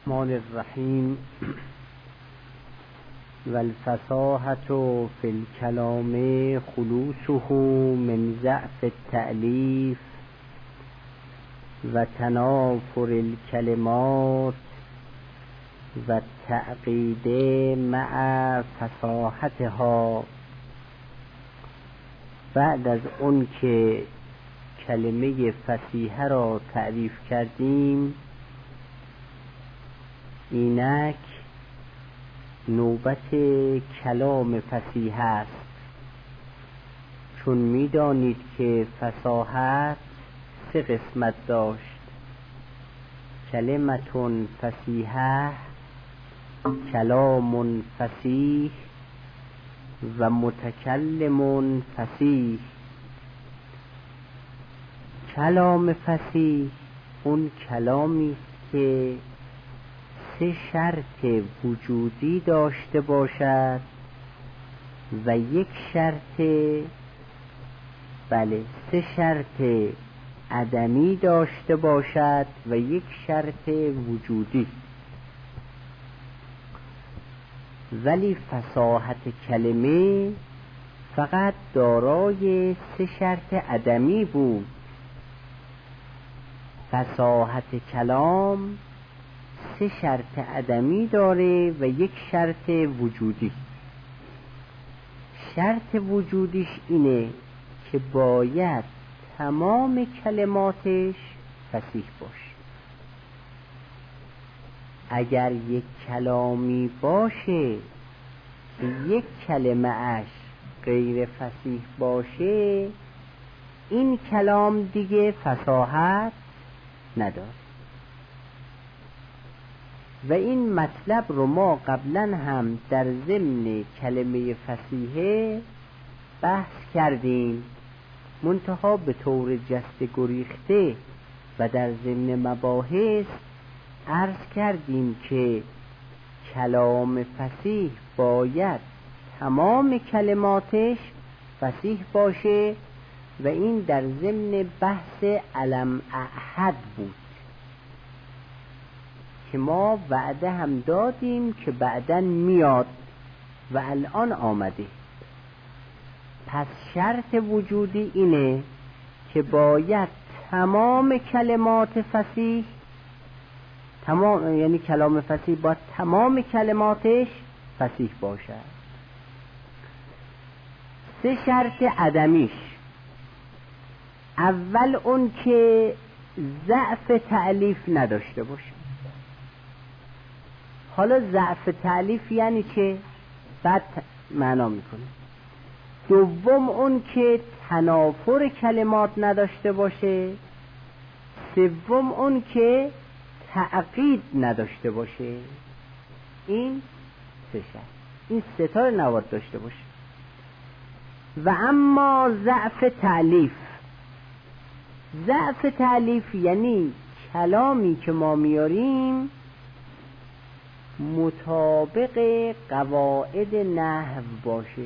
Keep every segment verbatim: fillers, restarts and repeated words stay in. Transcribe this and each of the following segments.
الرحمن الرحیم والفصاحة فی الکلام خلوصه من ضعف التألیف و تنافر الکلمات و تعقید مع فصاحتها. بعد از اون که کلمه فصیحه را تعریف کردیم، اینک نوبت کلام فصیحه است. چون می‌دانید که فصاحت سه قسمت داشت: کلمتون فصیحه، کلام فصیح و متکلم فصیح. کلام فصیح اون کلامی است که سه شرط وجودی داشته باشد و یک شرط بله سه شرط عدمی داشته باشد و یک شرط وجودی. ولی فصاحت کلمه فقط دارای سه شرط عدمی بود. فصاحت کلام سه شرط عدمی داره و یک شرط وجودی. شرط وجودیش اینه که باید تمام کلماتش فصیح باشه. اگر یک کلامی باشه که یک کلمه اش غیر فصیح باشه، این کلام دیگه فصاحت نداره. و این مطلب رو ما قبلا هم در ضمن کلمه فصیحه بحث کردیم، منتها به طور جسته گریخته و در ضمن مباحث عرض کردیم که کلام فصیح باید تمام کلماتش فصیح باشه و این در ضمن بحث علم احد بود که ما وعده هم دادیم که بعداً میاد و الان آمده. پس شرط وجودی اینه که باید تمام کلمات فصیح تمام یعنی کلام فصیح باید تمام کلماتش فصیح باشد. سه شرط عدمیش: اول اون که ضعف تألیف نداشته باشه. حالا ضعف تألیف یعنی چه؟ بعد معنا میکنه. دوم اون که تنافر کلمات نداشته باشه. سوم اون که تعقید نداشته باشه. این سه شرط، این سه تا نواد داشته باشه. و اما ضعف تألیف، ضعف تألیف یعنی کلامی که ما میاریم مطابق قواعد نحو باشه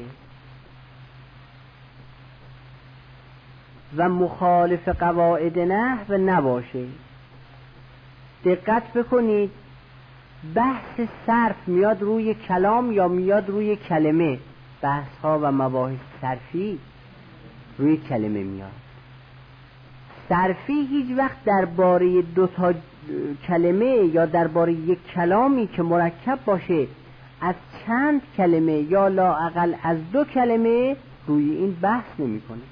و مخالف قواعد نحو نباشه. دقت بکنید، بحث صرف میاد روی کلام یا میاد روی کلمه؟ بحث ها و مباحث صرفی روی کلمه میاد. صرفی هیچ وقت درباره دو تا کلمه یا درباره یک کلامی که مرکب باشه از چند کلمه یا لااقل از دو کلمه روی این بحث نمی کنه.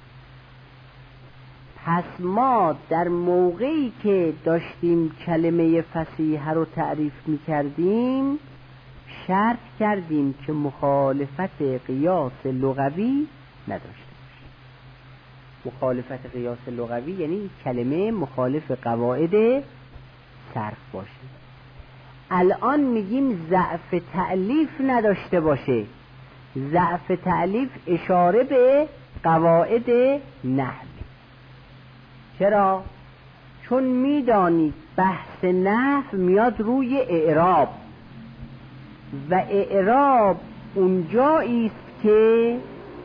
پس ما در موقعی که داشتیم کلمه فصیحه رو تعریف می کردیم شرط کردیم که مخالفت قیاس لغوی نداشته باشه. مخالفت قیاس لغوی یعنی کلمه مخالف قواعد صرف باشه. الان میگیم ضعف تألیف نداشته باشه. ضعف تألیف اشاره به قواعد نحو. چرا؟ چون میدانید بحث نحو میاد روی اعراب و اعراب اونجایی است که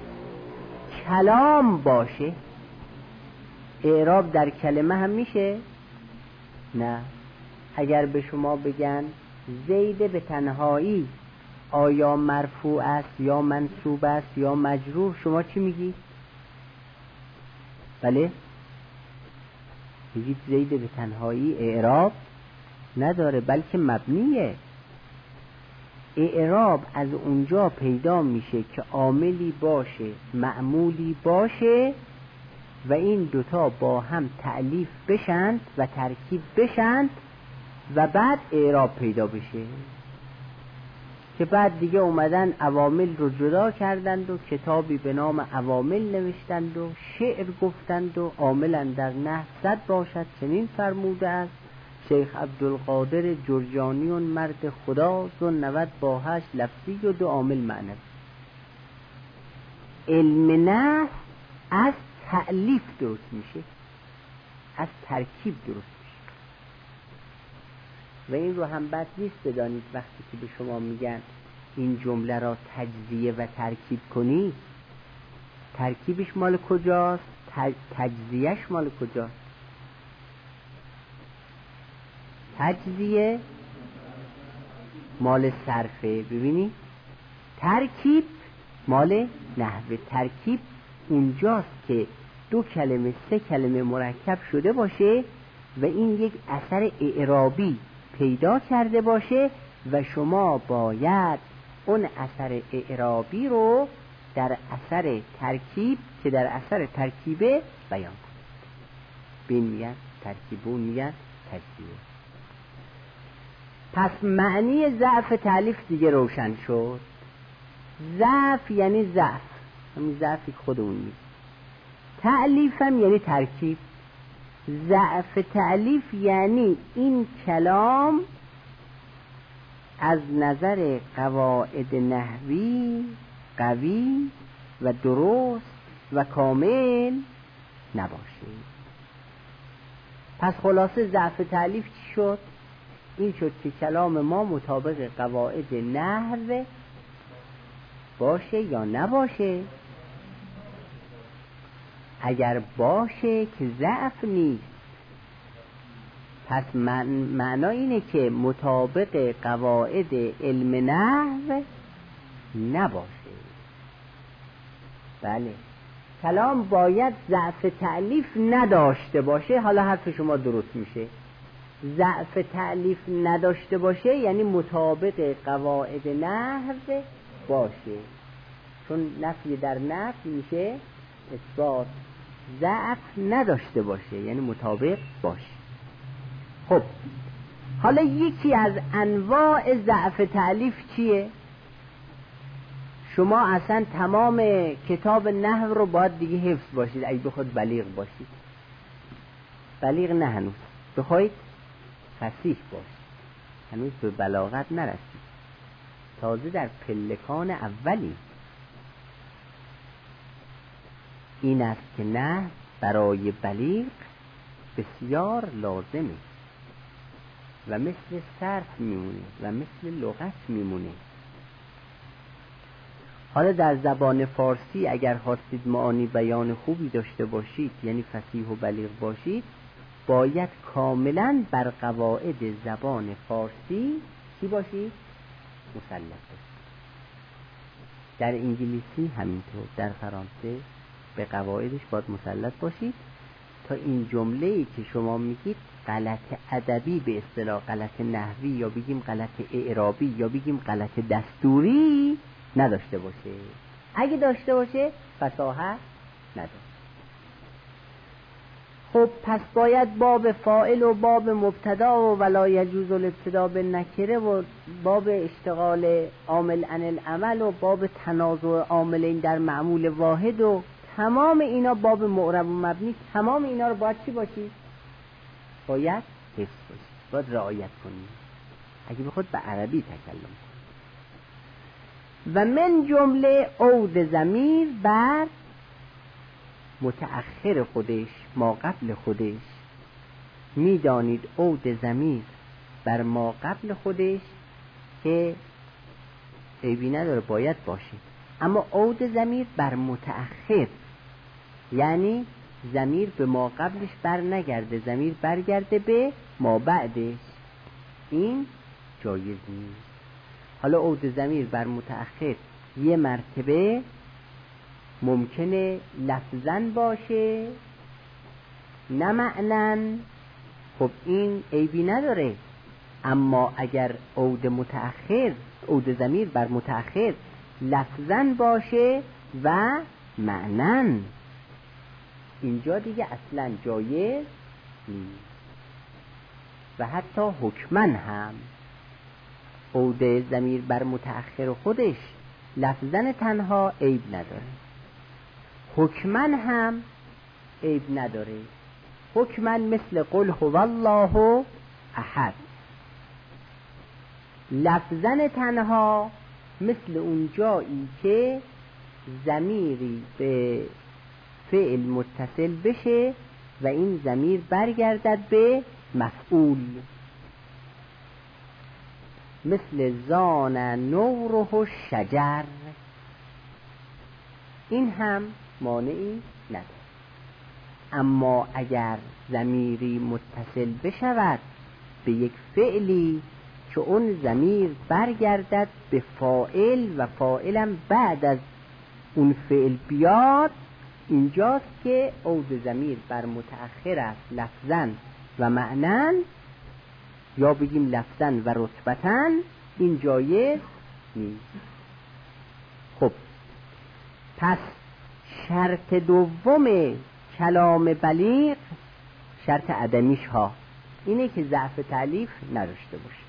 کلام باشه. اعراب در کلمه هم میشه؟ نه. اگر به شما بگن زید به تنهایی آیا مرفوع است یا منصوب است یا مجرور، شما چی میگی؟ بله میگید زید به تنهایی اعراب نداره بلکه مبنیه. اعراب از اونجا پیدا میشه که عاملی باشه معمولی باشه و این دوتا با هم تألیف بشند و ترکیب بشند و بعد اعراب پیدا بشه، که بعد دیگه اومدن عوامل رو جدا کردند و کتابی به نام عوامل نوشتند و شعر گفتند و عاملا در نحو صد باشد چنین فرموده است شیخ عبدالقادر جرجانیون مرد خدا زن نود با هشت لفظی و دو عامل معنوی. علم نحو از تألیف درست میشه، از ترکیب درست میشه و این رو هم بد نیست بدانید وقتی که به شما میگن این جمله را تجزیه و ترکیب کنی، ترکیبش مال کجاست؟ تجزیهش مال کجاست؟ تجزیه مال صرفه، ببینی ترکیب مال نحوه. ترکیب اونجاست که دو کلمه سه کلمه مرکب شده باشه و این یک اثر اعرابی پیدا کرده باشه و شما باید اون اثر اعرابی رو در اثر ترکیب که در اثر ترکیبه بیان کنید. بین میگن ترکیبون میگن تجزیه. پس معنی ضعف تألیف دیگه روشن شد. ضعف یعنی ضعف، همین ضعفی خودمون میگه. تألیف هم یعنی ترکیب. ضعف تألیف یعنی این کلام از نظر قواعد نحوی قوی و درست و کامل نباشه. پس خلاصه ضعف تألیف چی شد؟ این شد که کلام ما مطابق قواعد نحو باشه یا نباشه. اگر باشه که ضعف نیست، پس معنا اینه که مطابق قواعد علم نحو نباشه. بله کلام باید ضعف تألیف نداشته باشه. حالا حرف شما درست میشه. ضعف تألیف نداشته باشه یعنی مطابق قواعد نحو باشه، چون نفی در نفی میشه اثبات. ضعف نداشته باشه یعنی مطابق باشه. خب حالا یکی از انواع ضعف تألیف چیه؟ شما اصلا تمام کتاب نحو رو باید دیگه حفظ باشید اگه بخواد بلیغ باشید. بلیغ نه هنوز، بخواید فصیح باشید، هنوز به بلاغت نرسید، تازه در پلکان اولی. این است که نحو برای بلیغ بسیار لازمه و مثل صرف میمونه و مثل لغت میمونه. حالا در زبان فارسی اگر خواستید معانی بیان خوبی داشته باشید یعنی فصیح و بلیغ باشید، باید کاملا بر قواعد زبان فارسی چی باشید؟ مسلط باشید. در انگلیسی همینطور، در فرانسه به قواعدش باید مسلط باشید تا این جمله‌ای که شما میگید غلط ادبی به اصطلاح غلط نحوی یا بگیم غلط اعرابی یا بگیم غلط دستوری نداشته باشه. اگه داشته باشه فصاحت نداره. خب پس باید باب فاعل و باب مبتدا و ولا یجوز الابتدا بالنکره و باب اشتغال عامل عن العمل و باب تنازع عاملین در معمول واحد و تمام اینا، باب معرب و مبنی، تمام اینا رو باید چی باشید؟ باید حفظ باشید، باید رعایت کنید اگه بخواد به عربی تکلم کنید. و من جمله عود ضمیر بر متأخر خودش، ما قبل خودش. میدانید عود ضمیر بر ما قبل خودش که عیبی نداره، باید باشه. اما عود ضمیر بر متأخر یعنی ضمیر به ما قبلش بر نگرده، ضمیر برگرده به ما بعدش. این جایز نیست. حالا عود ضمیر بر متأخر یه مرتبه ممکنه لفظاً باشه نه معناً، خب این عیبی نداره. اما اگر عود متأخر عود ضمیر بر متأخر لفظاً باشه و معناً، اینجا دیگه اصلاً جایز نیست. و حتی حکماً هم عود ضمیر بر متأخر خودش لفظاً تنها عیب نداره، حکماً هم عیب نداره. حکماً مثل قل هو الله احد، لفظاً تنها مثل اون جایی که ضمیری به فعل متصل بشه و این ضمیر برگردد به مفعول، مثل زان نوره شجر، این هم مانعی نداره. اما اگر ضمیری متصل بشود به یک فعلی که اون ضمیر برگردد به فاعل و فاعلم بعد از اون فعل بیاد، اینجاست که عود ضمیر بر متأخر است لفظاً و معناً، یا بگیم لفظاً و رتبتاً، این جایز نیست. خب پس شرط دوم کلام بلیغ، شرط عدمیش ها اینه که ضعف تألیف نداشته باشه.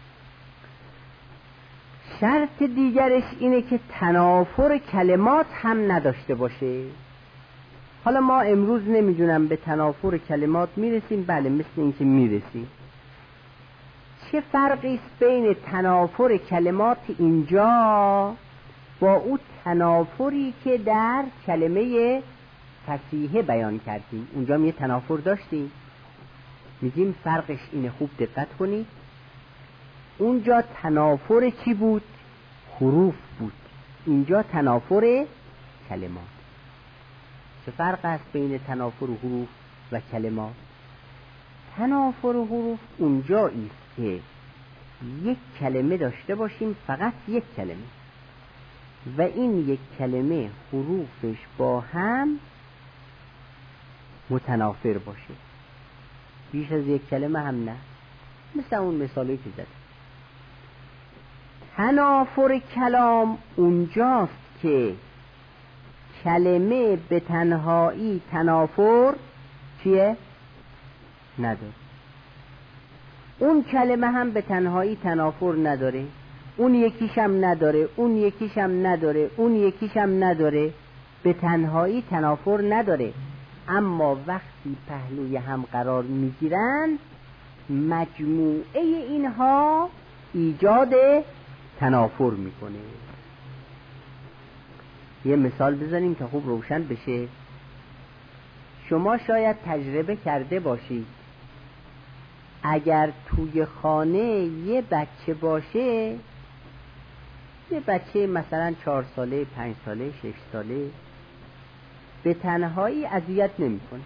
شرط دیگرش اینه که تنافر کلمات هم نداشته باشه. حالا ما امروز نمیدونم به تنافر کلمات میرسیم؟ بله، مثل این که میرسیم. چه فرقی است بین تنافر کلمات اینجا با او تنافری که در کلمه فصیحه بیان کردیم؟ اونجا هم یه تنافر داشتیم، میگیم فرقش اینه. خوب دقت کنید، اونجا تنافر چی بود؟ حروف بود. اینجا تنافر کلمات. چه فرق است بین تنافر حروف و کلمات؟ تنافر حروف اونجایی است که یک کلمه داشته باشیم، فقط یک کلمه، و این یک کلمه حروفش با هم متنافر باشه، بیش از یک کلمه هم نه، مثل اون مثالی که زدم. تنافر کلام اونجاست که کلمه به تنهایی تنافر چیه؟ نداره. اون کلمه هم به تنهایی تنافر نداره، اون یکیشم نداره، اون یکیشم نداره، اون یکیشم نداره، به تنهایی تنافر نداره. اما وقتی پهلوی هم قرار میگیرن، مجموعه اینها ایجاد تنافر میکنه. یه مثال بزنیم تا خوب روشن بشه. شما شاید تجربه کرده باشید اگر توی خانه یه بچه باشه، یه بچه مثلا چهار ساله، پنج ساله، شش ساله، به تنهایی اذیت نمیکنه.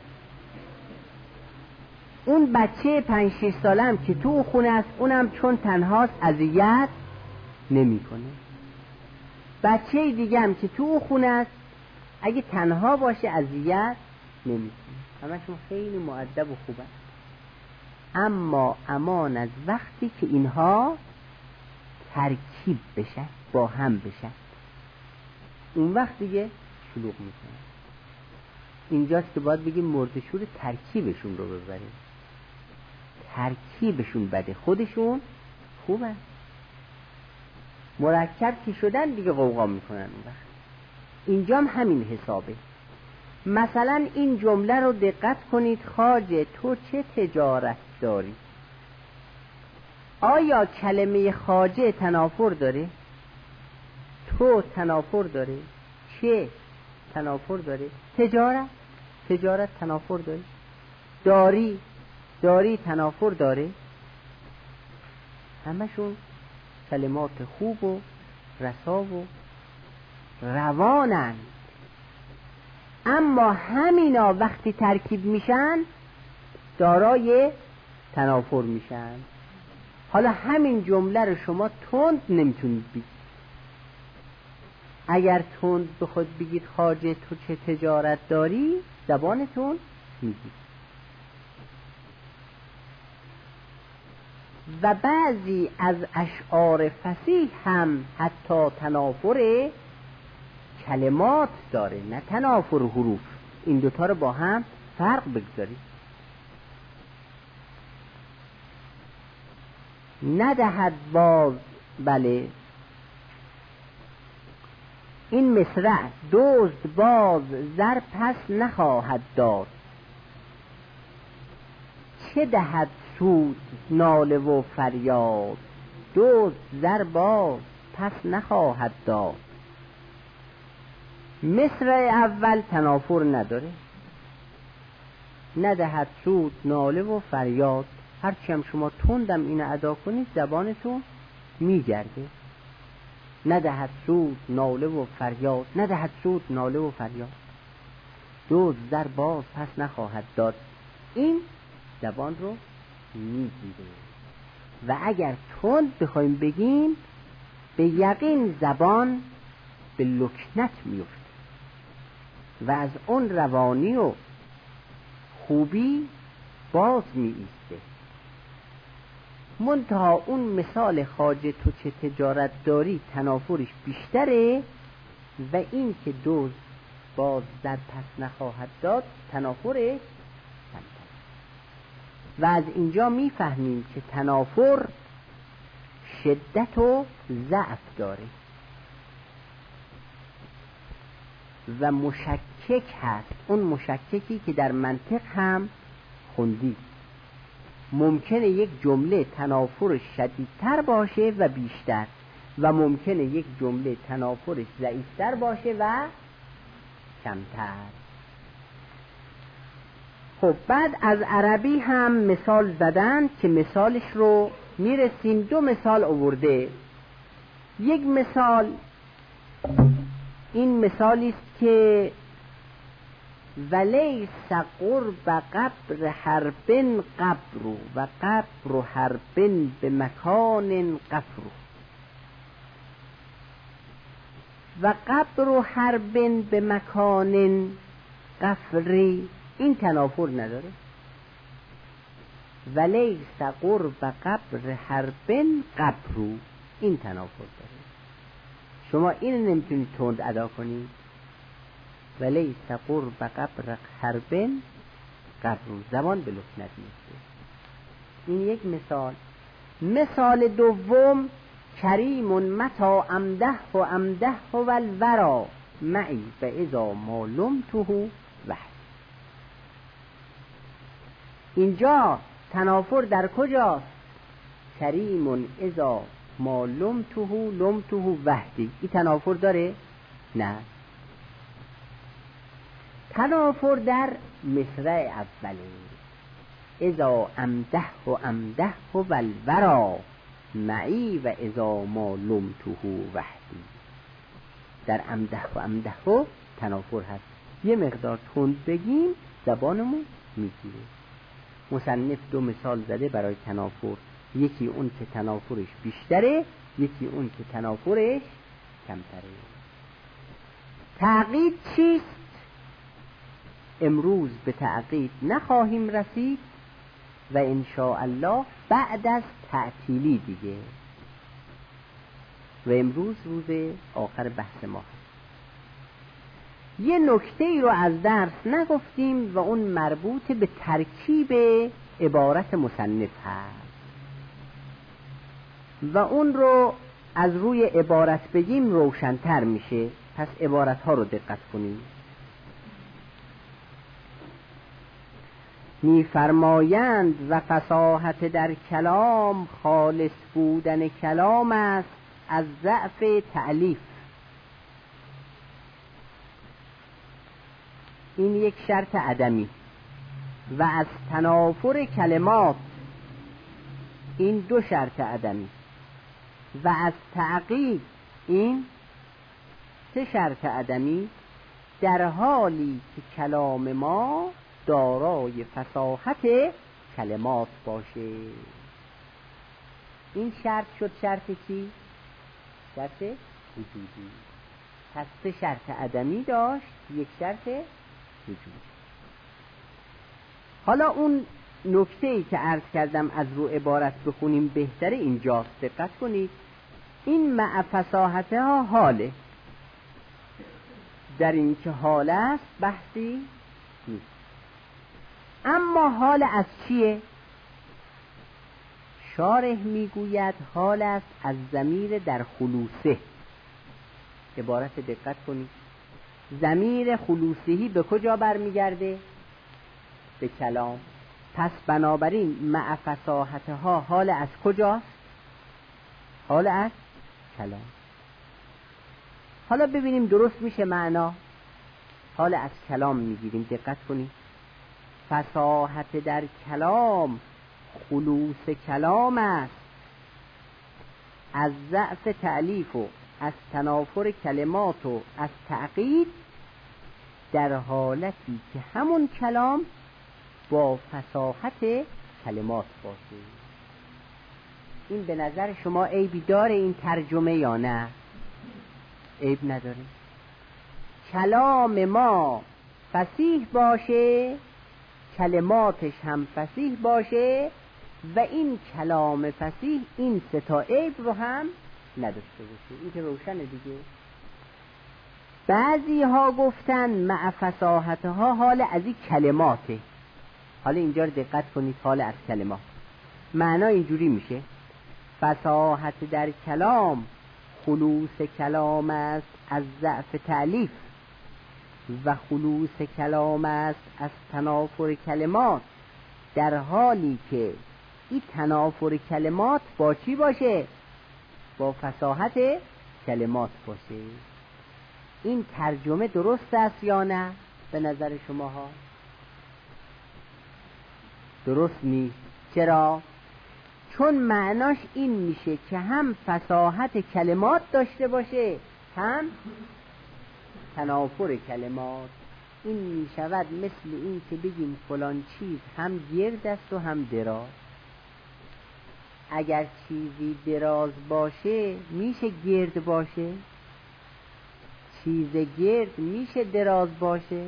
اون بچه پنج شش ساله هم که تو خونه است، اونم چون تنهاست اذیت نمیکنه. بچه دیگه هم که تو خونه است، اگه تنها باشه اذیت نمیکنه. همشون خیلی مؤدب و خوبه. اما امان از وقتی که اینها ترکیب بشن، با هم بشن، اون وقت دیگه شلوغ میکنه. اینجاست که باید بگیم مردشور ترکیبشون رو ببریم. ترکیبشون بده، خودشون خوبه، مرکب که شدن دیگه غوغا میکنن اون وقت. اینجا هم همین حسابه. مثلا این جمله رو دقت کنید: خواجه تو چه تجارت داری؟ آیا کلمه خواجه تنافر داره؟ تو تنافر داره؟ چه تنافر داره؟ تجارت تجارت تنافر داره؟ داری داری تنافر داره؟ همشون کلمات خوب و رسا و روانن. اما همینا وقتی ترکیب میشن دارای تنافر میشن. حالا همین جمله رو شما تند نمیتونید بگید. اگر تند بخود بگید خواجه تو چه تجارت داری، زبانتون میگید. و بعضی از اشعار فصیح هم حتی تنافر کلمات داره، نه تنافر حروف. این دوتا رو با هم فرق بگذارید. ندهد باز، بله این مصرع دزد باز زر پس نخواهد داد. چه دهد سود ناله و فریاد، دزد زر باز پس نخواهد داد. مصرع اول تنافر نداره، ندهد سود ناله و فریاد. هرچی هم شما تندم اینو ادا کنید زبانتون میگرده. ندهد سود ناله و فریاد، ندهد سود ناله و فریاد، دزد زر باز پس نخواهد داد. این زبان رو میگیره. و اگر تند بخوایم بگیم به یقین زبان به لکنت میفته و از اون روانی و خوبی باز می ایسته. منتها اون مثال خواجه تو چه تجارت داری تنافرش بیشتره و این که دوز باز زر پس نخواهد داد تنافرش کمتره. و از اینجا میفهمیم که تنافر شدت و ضعف داره و مشکک هست. اون مشککی که در منطق هم خوندی. ممکنه یک جمله تنافرش شدیدتر باشه و بیشتر و ممکنه یک جمله تنافرش ضعیفتر باشه و کمتر. خب بعد از عربی هم مثال زدن که مثالش رو میرسیم. دو مثال آورده. یک مثال این مثالی است که ولیس قرب قبر حرب قبر و قبر حرب به مکان قفر و قبر حرب به مکان قفری. این تنافر نداره. ولیس قرب قبر حرب قبر، این تنافر داره. شما این نمیتونید تند ادا کنید. ولیس قرب قبر حرب قبر، زبان به لکنت میفته. این یک مثال. مثال دوم کریم متا امده و امده و الورا معی و اذا ما لمته وحد. اینجا تنافر در کجاست؟ کریم اذا ما لمته لمته وحدی. این تنافر داره؟ نه. تنافر در مصرع اوله. اذا امده و امده و الورا معی و اذا ما لمته وحدی. در امده و امده و تنافر هست. یه مقدار تند بگیم زبانمون میگیره. مصنف دو مثال زده برای تنافر. یکی اون که تنافرش بیشتره، یکی اون که تنافرش کمتره. تعقیب چیست؟ امروز به تعقیب نخواهیم رسید و انشاءالله بعد از تعطیلی دیگه. و امروز روز آخر بحث ما هست. یه نکته ای رو از درس نگفتیم و اون مربوط به ترکیب عبارت مصنف هست و اون رو از روی عبارت بگیم روشن‌تر میشه. پس عبارت ها رو دقت کنیم. می‌فرمایند و فصاحت در کلام خالص بودن کلام است از ضعف تألیف. این یک شرط عدمی. و از تنافر کلمات، این دو شرط عدمی. و از تعقیب، این سه شرط عدمی، در حالی که کلام ما دارای فصاحت کلمات باشه. این شرط شد شرط چی؟ شرط وجودی. پس سه شرط عدمی داشت، یک شرط وجودی. حالا اون نکته‌ای که عرض کردم از رو عبارت بخونیم بهتره اینجاست. دقت کنید، این مع فصاحتها حاله، در این که حال است بحثی نیست. اما حال از چیه؟ شارح میگوید حال است از ضمیر در خلوصه. عبارت دقت کنید، ضمیر خلوصهی به کجا برمیگرده؟ به کلام. پس بنابراین مع فصاحتها حال از کجاست؟ حال از کلام. حالا ببینیم درست میشه معنا. حال از کلام میگیریم، دقت کنید. فصاحت در کلام خلوص کلام است، از ضعف تألیف و از تنافر کلمات و از تعقید، در حالتی که همون کلام با فصاحت کلمات باشه. این به نظر شما عیبی داره این ترجمه یا نه؟ عیب نداره. کلام ما فصیح باشه، کلماتش هم فصیح باشه و این کلام فصیح این سه تا عیب رو هم نداشته باشه. این که روشنه دیگه. بعضی ها گفتن مع فصاحتها حال از این کلماته. حالا اینجا رو دقت کنید، حال از کلمات معنا اینجوری میشه: فصاحت در کلام خلوص کلام است از ضعف تألیف و خلوص کلام است از تنافر کلمات، در حالی که این تنافر کلمات با چی باشه؟ با فصاحت کلمات باشه. این ترجمه درست است یا نه به نظر شماها؟ درست نیست. چرا؟ چون معناش این میشه که هم فصاحت کلمات داشته باشه هم تنافر کلمات. این میشود مثل این که بگیم فلان چیز هم گرد است و هم دراز. اگر چیزی دراز باشه میشه گرد باشه؟ چیز گرد میشه دراز باشه؟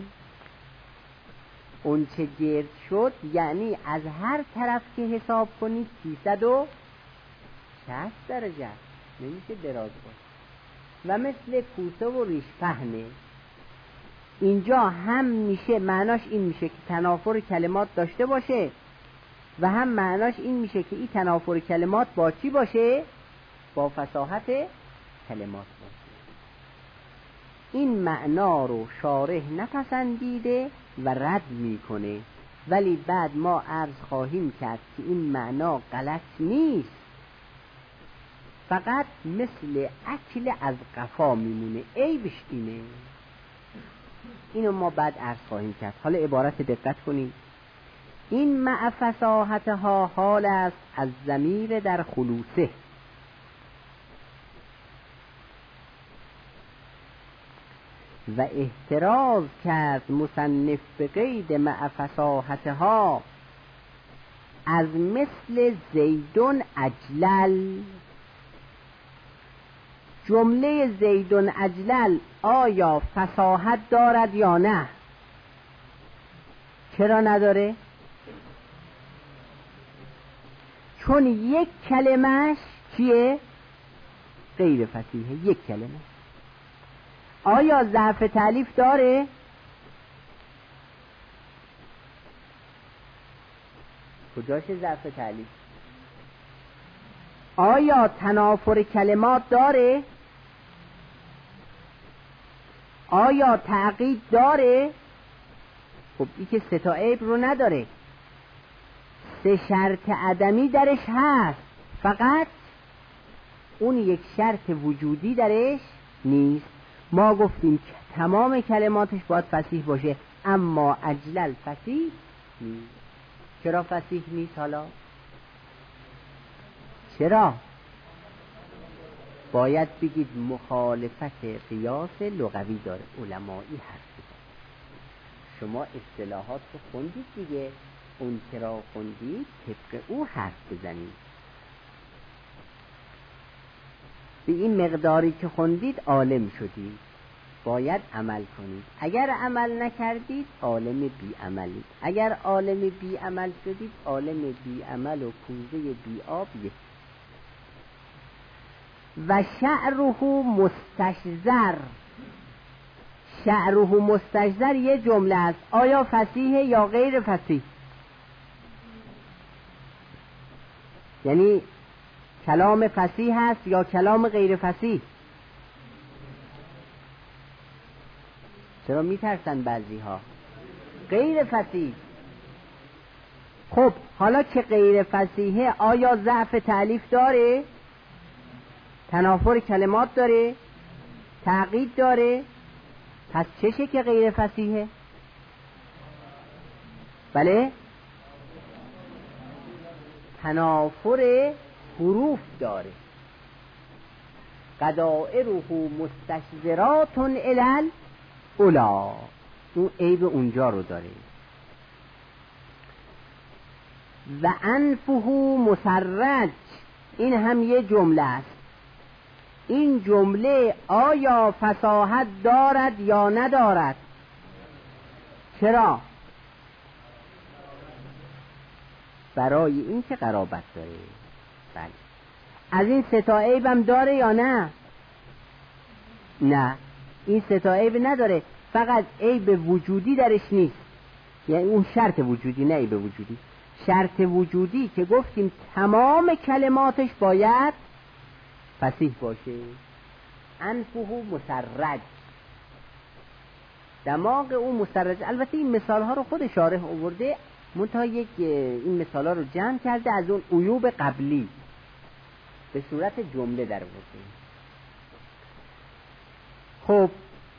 اون چه گرد شد یعنی از هر طرف که حساب کنید سیصد و شصت درجه، نمیشه دراز باشه. و مثل کوسه و ریش پهنه، اینجا هم میشه معناش این میشه که تنافر کلمات داشته باشه و هم معناش این میشه که این تنافر کلمات با چی باشه؟ با فصاحت کلمات باشه. این معنا رو شارح نپسندیده و رد میکنه، ولی بعد ما عرض خواهیم کرد که این معنا غلط نیست، فقط مثل اکل از قفا میمونه، عیبش اینه. اینو ما بعد عرض خواهیم کرد. حالا عبارت دقت کنید. این مع فصاحتها حال است از ضمیر در خلوصه و احتراز کرد مصنف به قید مع فصاحتها از مثل زیدون اجلل. جمله زیدون اجلل آیا فصاحت دارد یا نه؟ چرا نداره؟ چون یک کلمش چیه؟ غیر فصیحه. یک کلمه. آیا ضعف تألیف داره؟ کجاش ضعف تألیف؟ آیا تنافر کلمات داره؟ آیا تعقید داره؟ خب این که سه تا عیب رو نداره. سه شرط عدمی درش هست، فقط اون یک شرط وجودی درش نیست. ما گفتیم که تمام کلماتش باید فصیح باشه، اما اجلل فصیح نیست. چرا فصیح نیست؟ حالا چرا؟ باید بگید مخالفت قیاس لغوی داره، علمایی حرف بزن. شما اصطلاحات رو خوندید دیگه، اون چرا خوندید طبق او حرف بزنید. به این مقداری که خوندید عالم شدید، باید عمل کنید. اگر عمل نکردید عالم بی عملید. اگر عالم بی عمل شدید عالم بی عمل و کوزه بی آب یک. و شعره مستشذر، شعره مستشذر یه جمله است. آیا فصیحه یا غیر فصیح؟ یعنی کلام فصیح است یا کلام غیر فصیح؟ چرا میترسن بعضی ها؟ غیر فصیح. خب حالا که غیر فصیحه آیا ضعف تألیف داره؟ تنافر کلمات داره؟ تعقید داره؟ پس چشه که غیر فصیحه؟ بله، تنافر حروف داره. قدائره مستشذرات الال اولا، اون عیب اونجا رو داره. و انفه مسرج، این هم یه جمله است. این جمله آیا فصاحت دارد یا ندارد؟ چرا؟ برای این که قرابت داره. بله. از این سه تا عیب هم داره یا نه؟ نه، این سه تا عیب نداره، فقط عیب وجودی درش نیست. یعنی اون شرط وجودی، نه عیب وجودی. شرط وجودی که گفتیم تمام کلماتش باید فصیح باشه. انفه مسرج، دماغ او مسرج. البته این مثال ها رو خود شارح آورده، منتها یک این مثال ها رو جمع کرده از اون عیوب قبلی به صورت جمله در آورده. خب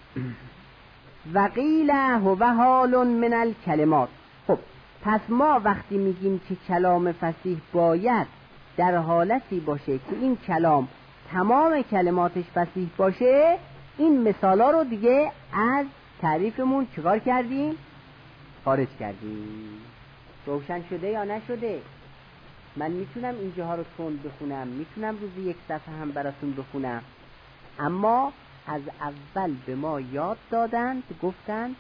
وقیل هو حال من الکلمات. خب پس ما وقتی میگیم که کلام فصیح باید در حالتی باشه که این کلام تمام کلماتش فصیح باشه، این مثالا رو دیگه از تعریفمون چیکار کردیم؟ خارج کردیم. روشن شده یا نشده؟ من میتونم اینجاها رو تند بخونم، میتونم روزی یک صفحه هم براتون بخونم، اما از اول به ما یاد دادند، گفتند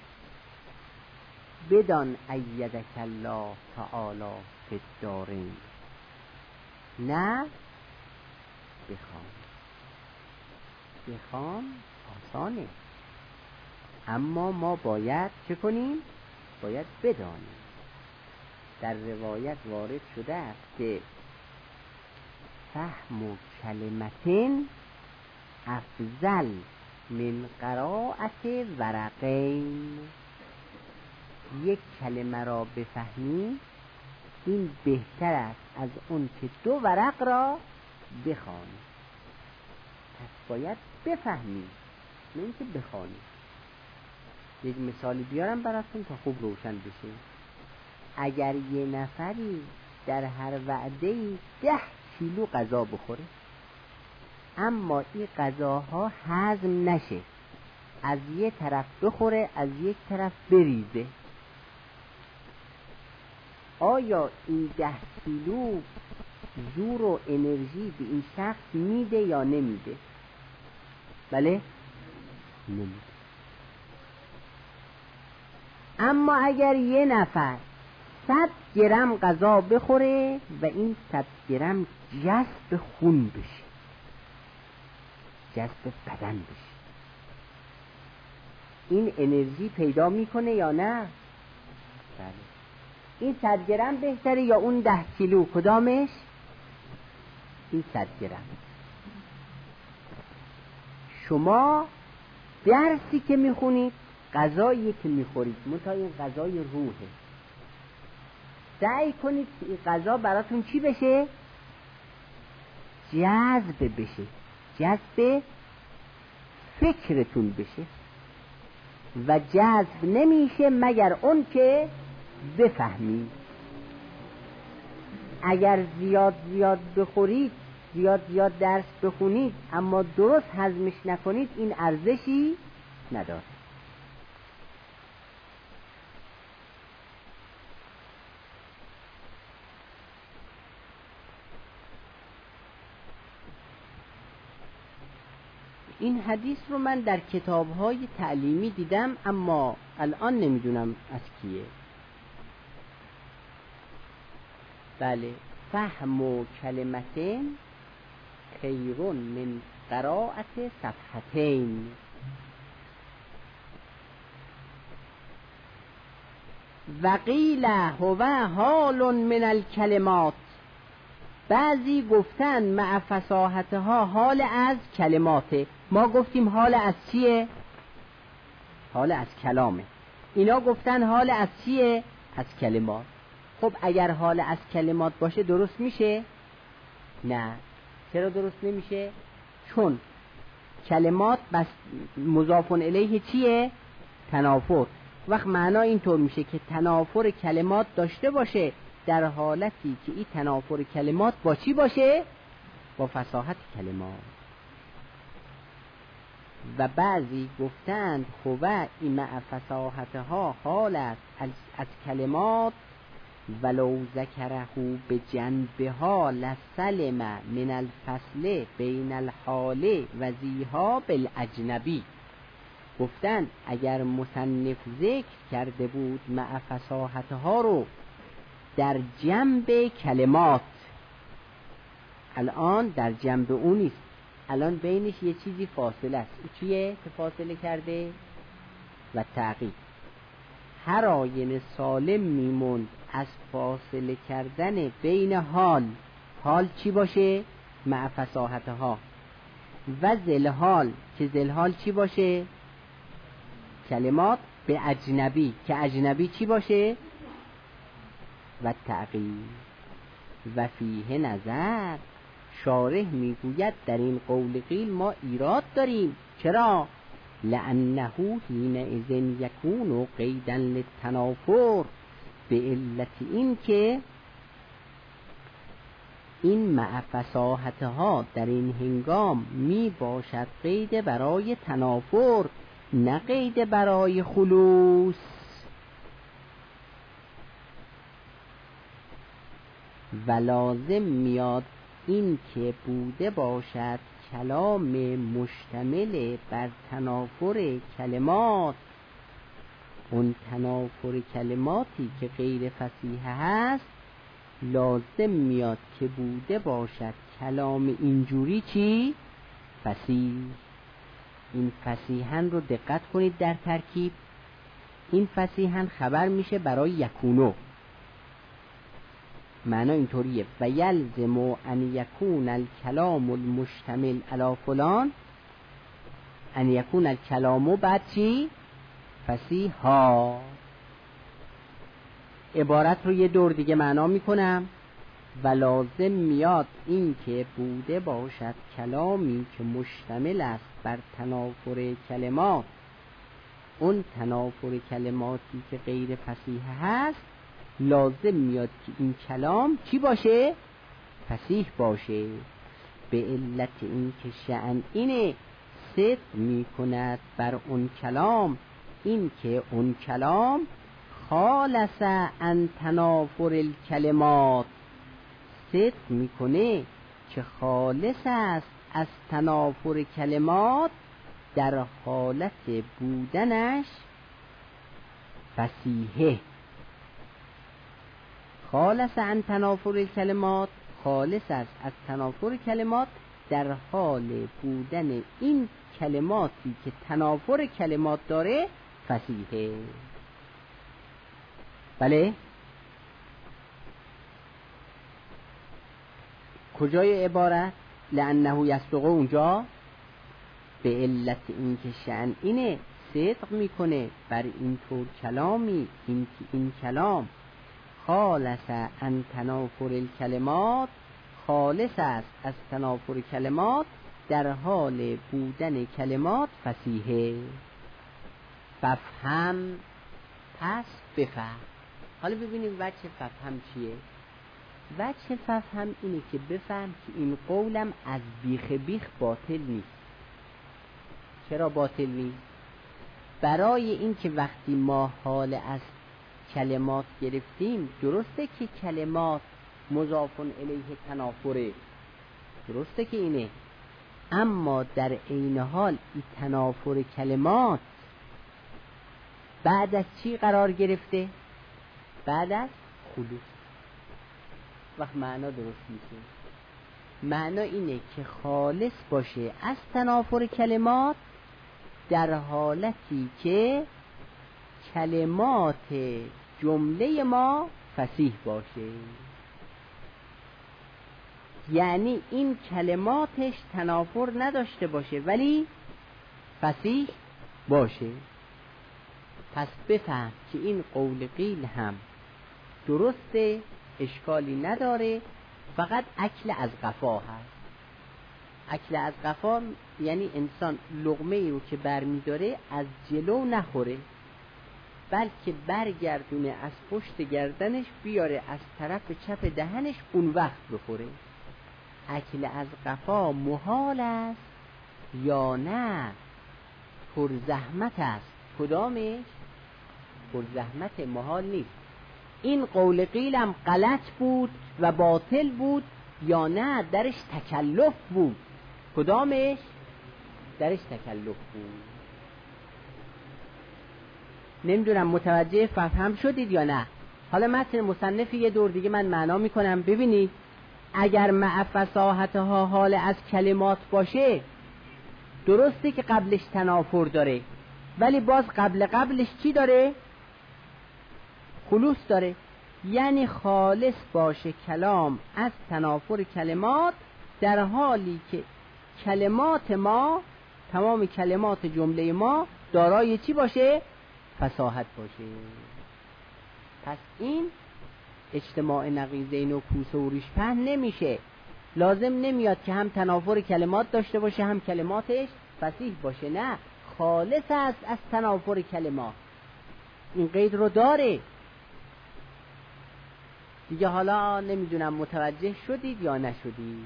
بدان ایدک الله تعالی فی الدارین، نه بخوان. بخوان آسانه، اما ما باید چه کنیم؟ باید بدانیم. در روایت وارد شده است که فهم کلمتین افضل من قراءت ورقین. یک کلمه را بفهمی این بهتر است از اون که دو ورق را بخوانی. پس باید بفهمی، نه اینکه بخوانی. یک مثالی بیارم براتون تا خوب روشن بشه. اگر یه نفری در هر وعده‌ای ده کیلو غذا بخوره، اما این غذاها هضم نشه، از یه طرف بخوره از یک طرف بریزه، آیا این ده کیلو زور و انرژی به این شخص میده یا نمیده؟ بله؟ نمیده. اما اگر یه نفر صد گرم غذا بخوره و این صد گرم جذب خون بشه، جذب بدن بشه، این انرژی پیدا میکنه یا نه؟ بله. این صد گرم بهتره یا اون ده کیلو؟ کدامش؟ این صد گرم. شما درسی که میخونید، غذایی که میخورید، منتها این غذای روحه، سعی کنید که این غذا براتون چی بشه؟ جذب بشه، جذب فکرتون بشه، و جذب نمیشه مگر اون که بفهمید. اگر زیاد زیاد بخورید، زیاد زیاد درس بخونید، اما درست هضمش نکنید، این ارزشی نداره. این حدیث رو من در کتاب‌های تعلیمی دیدم اما الان نمیدونم از کیه. بله، فهم و کلمتین خیرون من قراءت صفحتین. وقیل هو حال من الکلمات، بعضی گفتن مع فصاحتها حال از کلماته. ما گفتیم حال از چیه؟ حال از کلامه. اینا گفتن حال از چیه؟ از کلمات. خب اگر حال از کلمات باشه درست میشه؟ نه. چرا درست نمیشه؟ چون کلمات بس مضاف الیه چیه؟ تنافر. وقت معنا اینطور میشه که تنافر کلمات داشته باشه در حالتی که این تنافر کلمات با چی باشه؟ با فصاحت کلمات. و بعضی گفتند خوبه این مع فصاحتها حال است از کلمات ولو ذکره به جنبها لسلم من الفصل بین الحال و زیها بالاجنبی. گفتن اگر مصنف ذکر کرده بود مع فصاحتها رو در جنب کلمات، الان در جنب اون نیست، الان بینش یه چیزی فاصله است. چیه که فاصله کرده؟ و تعقیب. هر آینه سالم میموند از فاصله کردن بین حال. حال چی باشه؟ مع فصاحتها. و ذلحال، که ذلحال چی باشه؟ کلمات. به اجنبی، که اجنبی چی باشه؟ و تعقیب. و فیه نظر، شارح میگوید در این قول قیل ما ایراد داریم. چرا؟ لأنه حینئذ یکون قیدا للتنافر، به علت این که این مع فصاحتها در این هنگام می باشد قید برای تنافر، نه قید برای خلوص. و لازم میاد این که بوده باشد کلام مشتمل بر تنافر کلمات. اون تنافر کلماتی که غیر فصیح هست لازم میاد که بوده باشد کلام اینجوری چی؟ فصیح. این فصیحن رو دقت کنید در ترکیب. این فصیحن خبر میشه برای یکونو. معنا اینطوریه و یلزم ان یکون الکلام المشتمل علی فلان، ان یکون الکلام بعد چی؟ فصیحا. عبارت رو یه دور دیگه معنا میکنم. و لازم میاد این که بوده باشد کلامی که مشتمل است بر تنافر کلمات. اون تنافر کلماتی که غیر فصیح هست لازم میاد که این کلام چی باشه؟ فصیح باشه. به علت این که شأن اینه صدق میکند بر اون کلام، این که اون کلام خالص عن تنافر الکلمات، صدق میکنه که خالص است از تنافر کلمات در حالت بودنش فصیحه. خالص عن تنافر کلمات، خالص است از تنافر کلمات در حال بودن این کلماتی که تنافر کلمات داره فصیحه. بله؟ کجای عبارت؟ لأنه یصدق اونجا به علت این که شأن اینه صدق میکنه بر این طور کلامی، این که این کلام خالص عن تنافر الکلمات، خالص است از تنافر کلمات در حال بودن کلمات فصیحه. ففهم، پس بفهم. حالا ببینیم وجه ففهم چیه. وجه ففهم اینه که بفهم که این قولم از بیخ بیخ باطل نیست. چرا باطل نیست؟ برای این که وقتی ما حال از کلمات گرفتیم، درسته که کلمات مضاف الیه تنافره، درسته که اینه، اما در عین حال این تنافر کلمات بعد از چی قرار گرفته؟ بعد از خلوص. وقت معنا درست میشه. معنا اینه که خالص باشه از تنافر کلمات در حالتی که کلمات جمله ما فصیح باشه، یعنی این کلماتش تنافر نداشته باشه ولی فصیح باشه. پس بفهم که این قول قیل هم درسته، اشکالی نداره، فقط اکل از قفا هست. اکل از قفا یعنی انسان لقمه ای رو که برمی داره از جلو نخوره، بلکه برگردونه از پشت گردنش بیاره از طرف چپ دهنش، اون وقت بخوره. اکل از قفا محال است یا نه پر زحمت است؟ کدامش؟ پر زحمت، محال نیست. این قول قیلم غلط بود و باطل بود یا نه درش تکلف بود؟ کدامش؟ درش تکلف بود. نمیدونم متوجه فهم شدید یا نه. حالا متن مصنف یه دور دیگه من معنا میکنم. ببینید اگر مع فصاحتها حال از کلمات باشه، درسته که قبلش تنافر داره ولی باز قبل قبلش چی داره؟ خلوص داره. یعنی خالص باشه کلام از تنافر کلمات در حالی که کلمات ما، تمام کلمات جمله ما دارای چی باشه؟ فصاحت باشه. پس این اجتماع نقیضین و کوسه و ریش پهن نمیشه. لازم نمیاد که هم تنافر کلمات داشته باشه هم کلماتش فصیح باشه، نه، خالص است از تنافر کلمات. این قید رو داره دیگه. حالا نمیدونم متوجه شدید یا نشدید.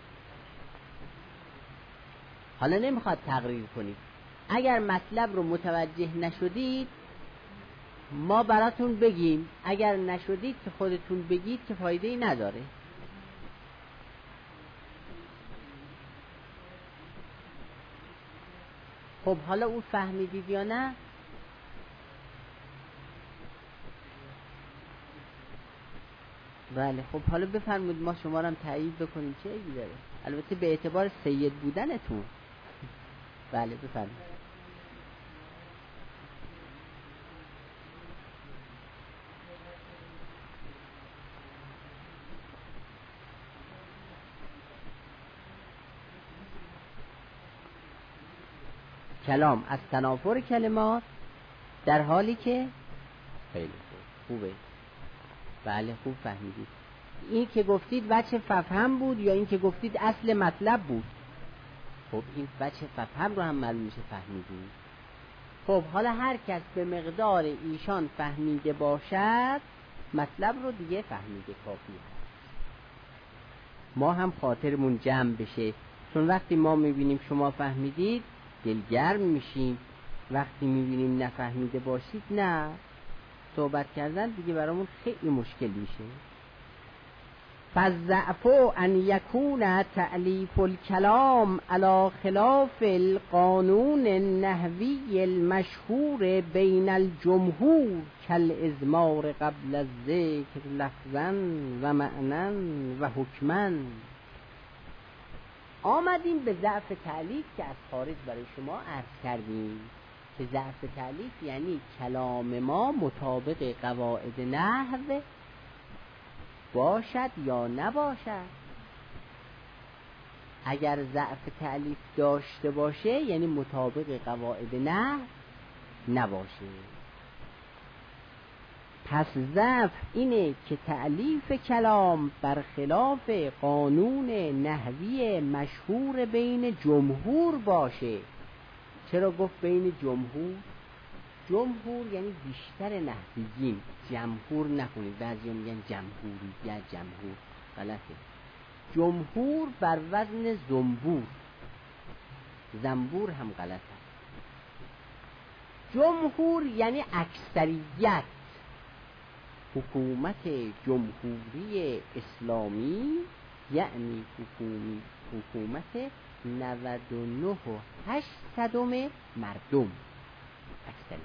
حالا نمیخواد تقریر کنید. اگر مطلب رو متوجه نشدید ما براتون بگیم، اگر نشدید که خودتون بگید که فایده‌ای نداره. خب حالا او فهمیدید یا نه؟ بله. خب حالا بفرمایید ما شما رو هم تایید بکنیم چه ایدی داره، البته به اعتبار سید بودنتون. بله بفرمایید. کلام از تنافر کلمات در حالی که خیلی خوب. خوبه. بله خوب فهمیدید. این که گفتید وجه ففهم بود یا این که گفتید اصل مطلب بود؟ خب این وجه ففهم رو هم معلوم میشه فهمیدید. خب حالا هر کس به مقدار ایشان فهمیده باشد مطلب رو دیگه فهمیده کافی هست. ما هم خاطرمون جمع بشه، چون وقتی ما میبینیم شما فهمیدید دلگرم میشیم، وقتی میبینیم نفهمیده باشید نه، صحبت کردن دیگه برامون خیلی مشکل میشه. فالضعف ان یکون تألیف الکلام علی خلاف القانون النحوی المشهور بین الجمهور کالازمار قبل الذکر لفظا و معنی و حکما. آمدیم به ضعف تألیف که از خارج برای شما عرض کردیم که ضعف تألیف یعنی کلام ما مطابق قواعد نحو باشد یا نباشد. اگر ضعف تألیف داشته باشه یعنی مطابق قواعد نحو نباشه. پس ضعف اینه که تألیف کلام برخلاف قانون نحوی مشهور بین جمهور باشه. چرا گفت بین جمهور؟ جمهور یعنی بیشتر نحویین، جمهور نکنید، بعضی میگن جمهوری یا جمهور، غلطه. جمهور بر وزن زنبور، زنبور هم غلطه. جمهور یعنی اکثریت. حکومت جمهوری اسلامی یعنی حکومت نود و نه و هشت صدم مردم. اکثر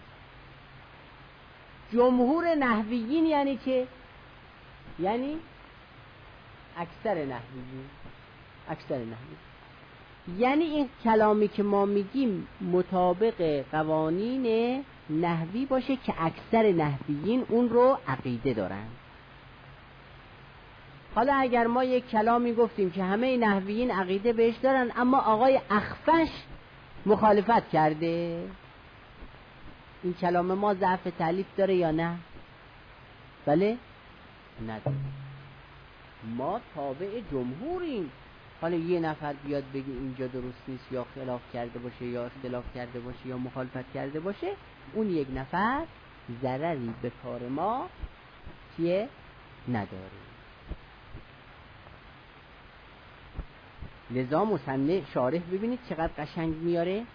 جمهور نحویین یعنی چه؟ یعنی اکثر نحویین. اکثر نحویین یعنی این کلامی که ما میگیم مطابق قوانین نحوی باشه که اکثر نحویین اون رو عقیده دارن. حالا اگر ما یک کلامی گفتیم که همه نحویین عقیده بهش دارن اما آقای اخفش مخالفت کرده، این کلام ما ضعف تألیف داره یا نه؟ بله؟ نداره. ما تابع جمهوریم. حالا یه نفر بیاد بگه اینجا درست نیست یا خلاف کرده باشه یا اختلاف کرده باشه یا مخالفت کرده باشه، اون یک نفر ضرری به کار ما چیه؟ نداره. لذا مصنف شارح ببینید چقدر قشنگ میاره.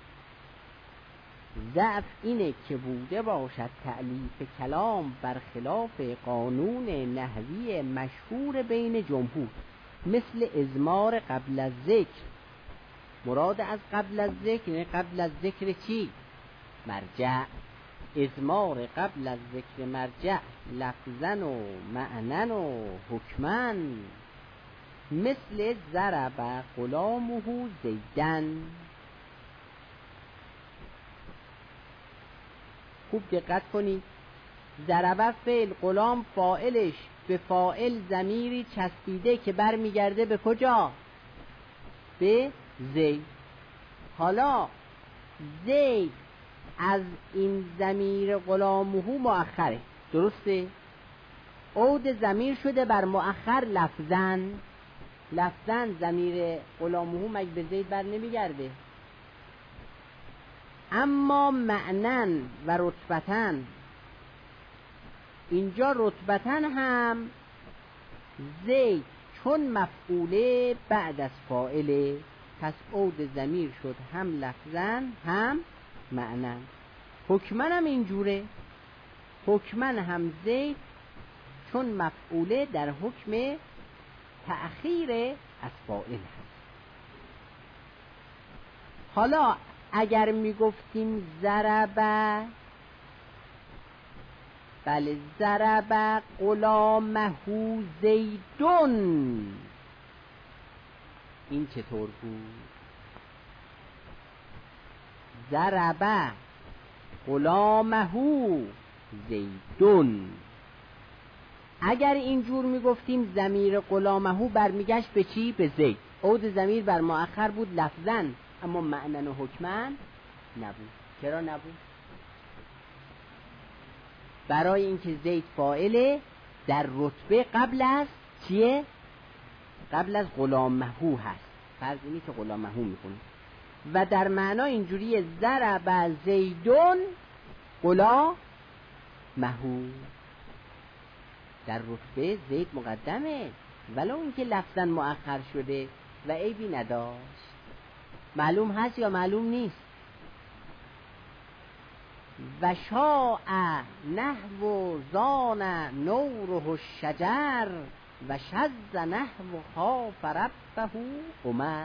ضعف اینه که بوده باشد تألیف کلام برخلاف قانون نحوی مشهور بین جمهور، مثل ازمار قبل از ذکر. مراد از قبل از ذکر یعنی قبل از ذکر چی؟ مرجع. ازمار قبل از ذکر مرجع لفظن و معنن و حکمن، مثل ضرب غلامه زیدن. خوب دقت کنید. ضرب فعل، غلام فاعلش به فاعل ضمیری چسبیده که برمیگرده به کجا؟ به زید. حالا زید از این ضمیر غلامه مؤخره، درسته؟ عود ضمیر شده بر مؤخر لفظن. لفظن ضمیر غلامه مگه به زید بر نمیگرده؟ اما معنن و رتبتن، اینجا رتبتن هم زید چون مفعوله بعد از فاعله، پس عود ضمیر شد هم لفظن هم معنن. حکمن هم اینجوره. حکمن هم زید چون مفعوله در حکم تأخیر از فاعل هست. حالا اگر میگفتیم ضربه، بله ضربه غلامه زیدون، این چطور بود؟ ضربه غلامه زیدون. اگر اینجور میگفتیم ضمیر غلامه برمیگشت به چی؟ به زید. عود ضمیر بر مؤخر بود لفظن، اما معنن و حکمن نبود. چرا نبود؟ برای اینکه زید فاعله در رتبه قبل از چیه؟ قبل از غلامه هست. فرض اینی که غلامه میکنه و در معنا اینجوریه ضرب زیدون غلامه، در رتبه زید مقدمه ولو اینکه لفظاً مؤخر شده و عیبی نداشت. معلوم هست یا معلوم نیست؟ و شاء نحو زان نوره الشجر و شذ نحو خاف ربه عمر.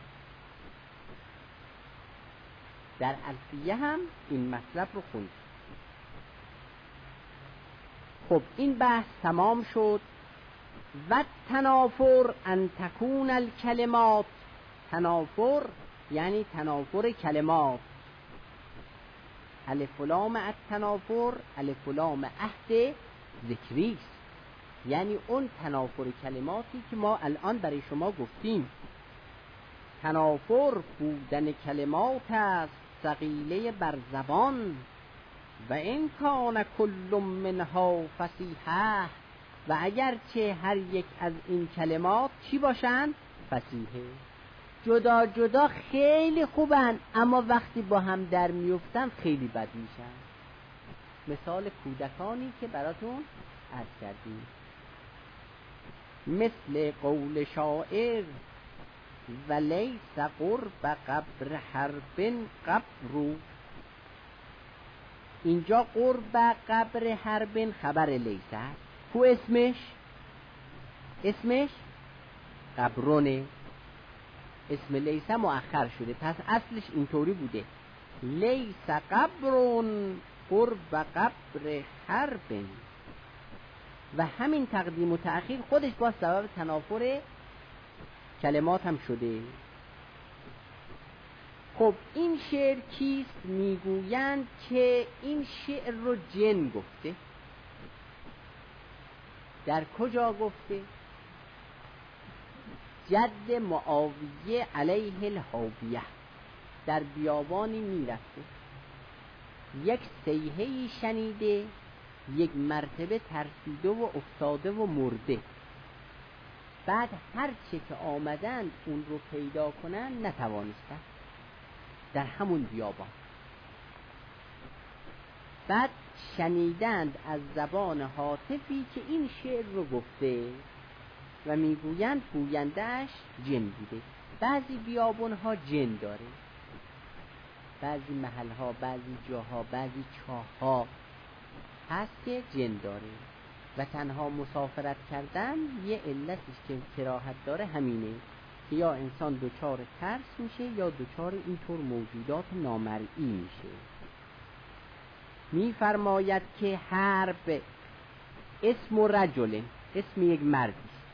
در الفیه هم این مطلب رو خوند. خب این بحث تمام شد. و تنافر ان تکون الکلمات، تنافر یعنی تنافر کلمات. الف و لام التنافر الف و لام عهد ذکری است، یعنی اون تنافر کلماتی که ما الان برای شما گفتیم. تنافر بودن کلمات است ثقیله بر زبان، و این کان کل منها فصیحه، و اگرچه هر یک از این کلمات چی باشند؟ فصیحه. جدا جدا خیلی خوبن اما وقتی با هم در میفتن خیلی بد میشن. مثال کودکانی که براتون عرض کردیم، مثل قول شاعر ولیس قرب قبر حرب قبر. اینجا قرب قبر حرب خبر لیس است. کو اسمش؟ اسمش قبرونه. اسم لیس مؤخر شده، پس اصلش اینطوری بوده لیس قبرون قرب قبر حرب، و همین تقدیم و تأخیر خودش با سبب تنافر کلمات هم شده. خب این شعر کیست؟ میگویند که این شعر رو جن گفته. در کجا گفته؟ جد معاویه علیه الحاویه در بیابانی میرفته، یک صیحه‌ای شنیده، یک مرتبه ترسیده و افتاده و مرده. بعد هر چه که آمدن اون رو پیدا کنن نتوانستن در همون بیابان. بعد شنیدند از زبان هاتفی که این شعر رو گفته و میگویند گوینده‌اش جن بوده. بعضی بیابان ها جن داره، بعضی محل ها، بعضی جاها، بعضی چاه ها هست که جن داره و تنها مسافرت کردن یه علتش که کراهت داره همینه که یا انسان دچار ترس میشه یا دچار اینطور موجودات نامرئی میشه. میفرماید که حرب اسم رجل، اسم یک مردی،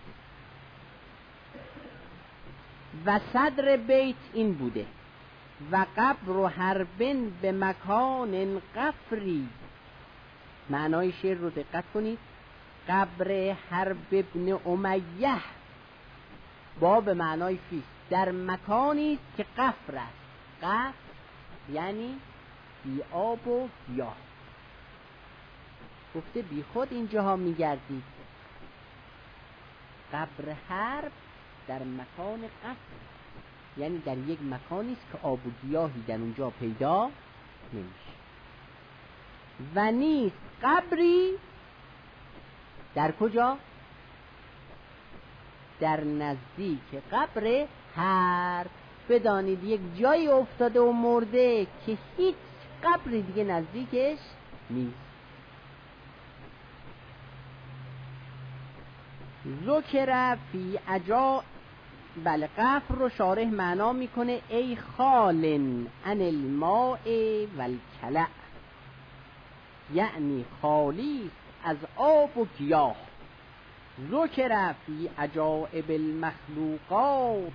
و صدر بیت این بوده و قبر حربن به مکان قفری. معنای شعر رو دقت کنید. قبر حرب ابن امیه با به معنای فیست در مکانی که قفر است. قفر یعنی بی آب و گیاه. گفته بی خود اینجاها میگردید. قبر حرب در مکان قفر یعنی در یک مکانی است که آب و گیاهی در اونجا پیدا نمیشه. و نیست قبری در کجا؟ در نزدیک قبر حرب. بدانید یک جایی افتاده و مرده که هیچ قبری دیگه نزدیکش نیست. ذکر فی عجا، بله قفر رو شارح معنا میکنه ای خالن عن الماء والکلع، یعنی خالی از آب و گیاه. ذکر فی عجائب المخلوقات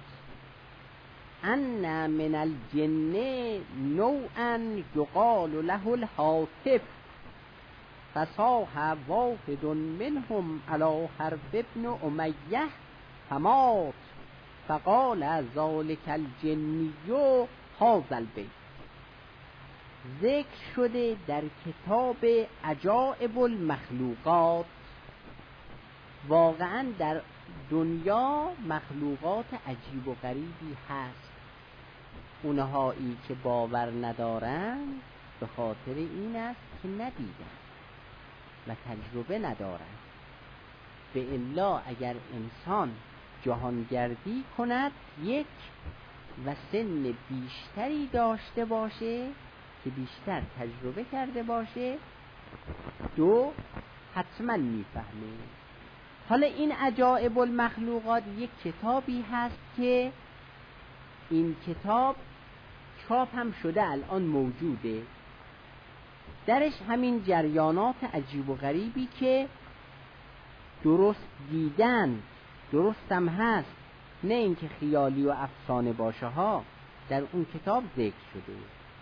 ان من الجن نوعا یقال له الهاتف، فصاح واحد منهم علی حرب ابن امیه فمات، فقال ذلک الجنی هذا البیت. ذکر شده در کتاب عجائب المخلوقات. واقعا در دنیا مخلوقات عجیب و غریبی هست. اونهایی که باور ندارن به خاطر این است که ندیدن و تجربه ندارن. به الا اگر انسان جهانگردی کند یک و سن بیشتری داشته باشه که بیشتر تجربه کرده باشه، دو حتما میفهمه. حالا این عجائب المخلوقات یک کتابی هست که این کتاب چاپ هم شده، الان موجوده. درش همین جریانات عجیب و غریبی که درست دیدن درست هم هست، نه اینکه خیالی و افسانه باشه ها، در اون کتاب ذکر شده.